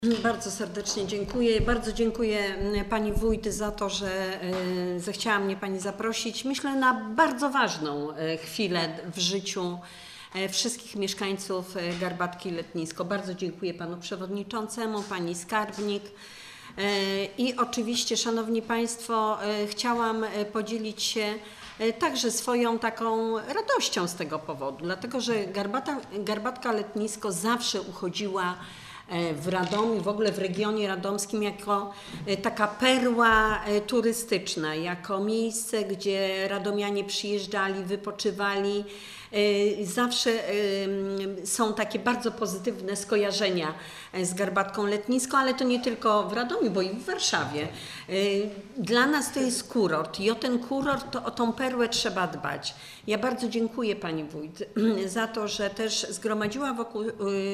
Bardzo serdecznie dziękuję. Bardzo dziękuję Pani Wójt za to, że zechciała mnie Pani zaprosić. Myślę na bardzo ważną chwilę w życiu wszystkich mieszkańców Garbatki Letnisko. Bardzo dziękuję Panu Przewodniczącemu, Pani Skarbnik. I oczywiście, Szanowni Państwo, chciałam podzielić się także swoją taką radością z tego powodu, dlatego że Garbatka Letnisko zawsze uchodziła w Radomiu, w ogóle w regionie radomskim jako taka perła turystyczna, jako miejsce, gdzie radomianie przyjeżdżali, wypoczywali. Zawsze są takie bardzo pozytywne skojarzenia z Garbatką Letnisko, ale to nie tylko w Radomiu, bo i w Warszawie. Dla nas to jest kurort i o ten kurort, o tą perłę trzeba dbać. Ja bardzo dziękuję Pani Wójt za to, że też zgromadziła wokół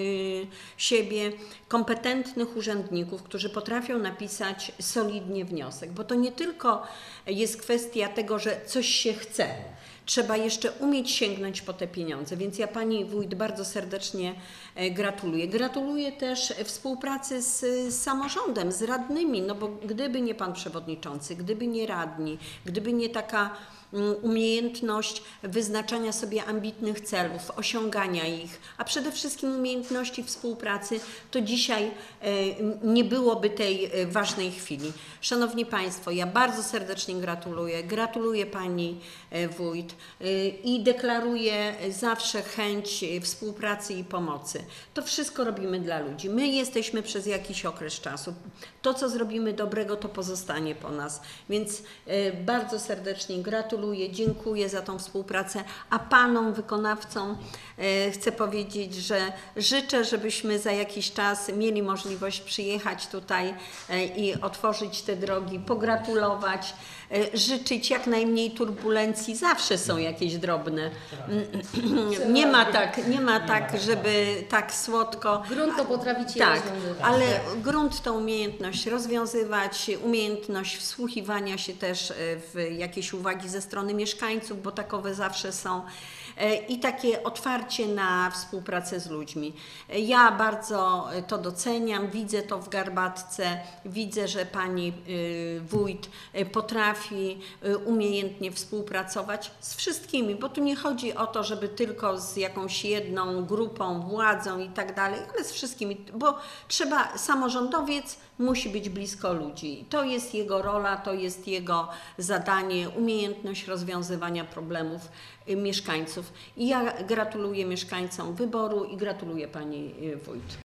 siebie kompetentnych urzędników, którzy potrafią napisać solidnie wniosek, bo to nie tylko jest kwestia tego, że coś się chce. Trzeba jeszcze umieć sięgnąć po te pieniądze, więc ja Pani Wójt bardzo serdecznie gratuluję. Gratuluję też współpracy z samorządem, z radnymi, no bo gdyby nie Pan Przewodniczący, gdyby nie radni, gdyby nie taka umiejętność wyznaczania sobie ambitnych celów, osiągania ich, a przede wszystkim umiejętności współpracy, to dzisiaj nie byłoby tej ważnej chwili. Szanowni Państwo, ja bardzo serdecznie gratuluję. Gratuluję Pani Wójt i deklaruję zawsze chęć współpracy i pomocy. To wszystko robimy dla ludzi. My jesteśmy przez jakiś okres czasu. To, co zrobimy dobrego, to pozostanie po nas. Więc bardzo serdecznie gratuluję, dziękuję za tą współpracę, a Panom wykonawcom chcę powiedzieć, że życzę, żebyśmy za jakiś czas mieli możliwość przyjechać tutaj i otworzyć te drogi, pogratulować, życzyć jak najmniej turbulencji. Zawsze są jakieś drobne. Nie ma tak, żeby tak słodko. Grunt to potraficie rozwiązywać. Ale grunt to umiejętność rozwiązywać, umiejętność wsłuchiwania się też w jakieś uwagi ze strony mieszkańców, bo takowe zawsze są. I takie otwarcie na współpracę z ludźmi. Ja bardzo to doceniam, widzę to w Garbatce, widzę, że Pani Wójt potrafi umiejętnie współpracować z wszystkimi, bo tu nie chodzi o to, żeby tylko z jakąś jedną grupą, władzą i tak dalej, ale z wszystkimi, bo samorządowiec musi być blisko ludzi. To jest jego rola, to jest jego zadanie, umiejętność rozwiązywania problemów mieszkańców. I ja gratuluję mieszkańcom wyboru i gratuluję Pani Wójt.